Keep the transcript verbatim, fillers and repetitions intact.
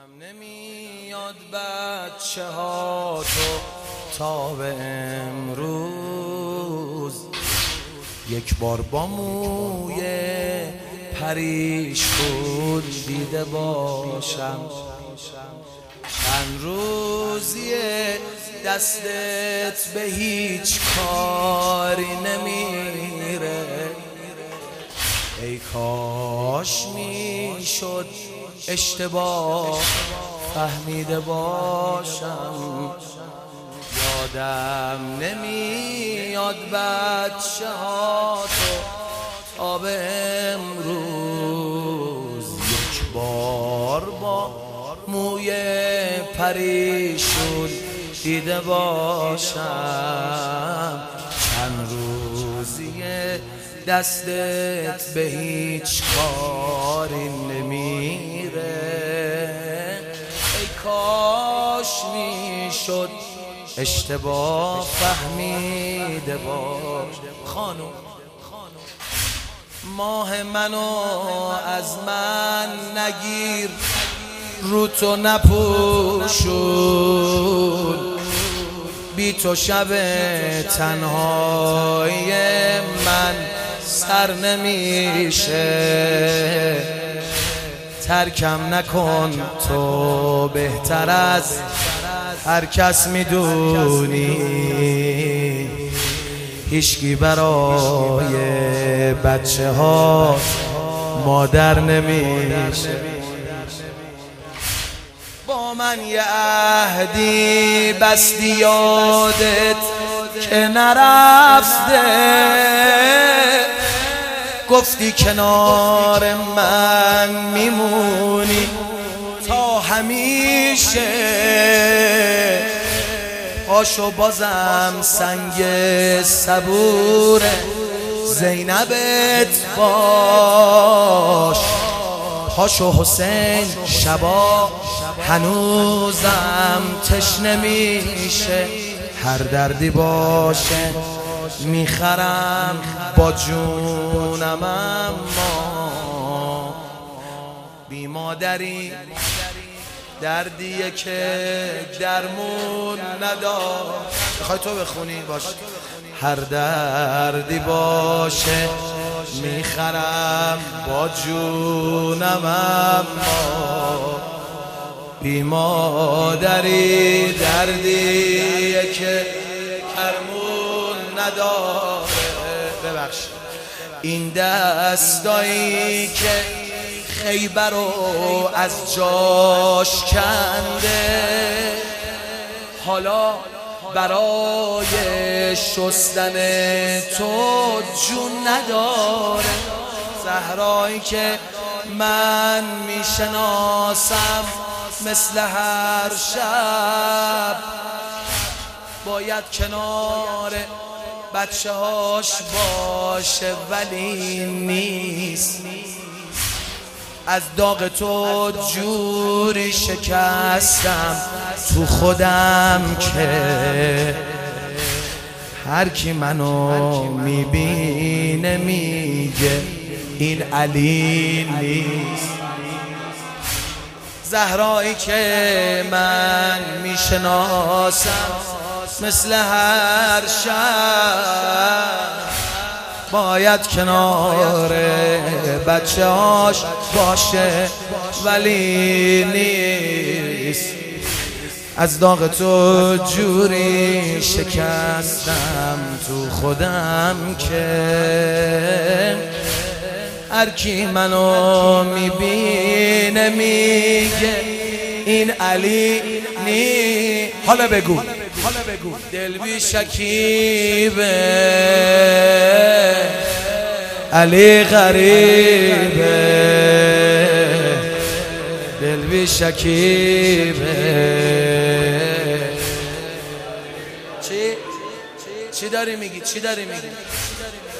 یادم نمیاد بچه ها تو تا به امروز یک بار با موی پریشون دیده باشم. چند روزیه دستت به هیچ کاری نمیره، ای کاش میشد اشتباه فهمیده باشم. یادم نمیاد بچه ها تو تا به امروز یک بار با موی پریشون دیده باشم. چند روزیه دستت به هیچ کاری نمیره، ای کاش میشد اشتباه فهمیده باش. خانم ماه منو از من نگیر، رو تو نپوشون، بی تو شب تنهای من سر نمیشه. ترکم نکن تو بهتر از هر کس میدونی، هیچکی برای بچه ها مادر نمیشه. با من یه عهدی بستی یادت که نرفته، گفتی کنار من میمونی تا همیشه. پاشو بازم سنگ صبور زینبت باش، پاشو حسین شبا هنوزم تشنه میشه. هر دردی باشه میخرم با جونم، اما بی مادری دردیه که درمون ندار. میخوای تو بخونی؟ باشه. هر دردی باشه میخرم با جونم، اما بی مادری دردیه که درمون نداره. ببخش این دستایی که خیبر رو از جاش کنده، حالا برای شستن تو جون نداره. زهرایی که من میشناسم مثل هر شب باید کنار بچه هاش باشه، ولی نیست. از داغ تو جوری شکستم تو خودم که هر کی منو میبینه میگه این علی نیست. زهرایی که من میشناسم مثل هر شب باید کنار بچه هاش باشه، ولی نیست. از داغ تو جوری شکستم تو خودم که هر کی منو میبینه میگه این علی نی. حالا بگو دل بی شکیبه، علی غریبه، دل بی شکیبه. چی؟ چی داری میگی؟ چی داری میگی؟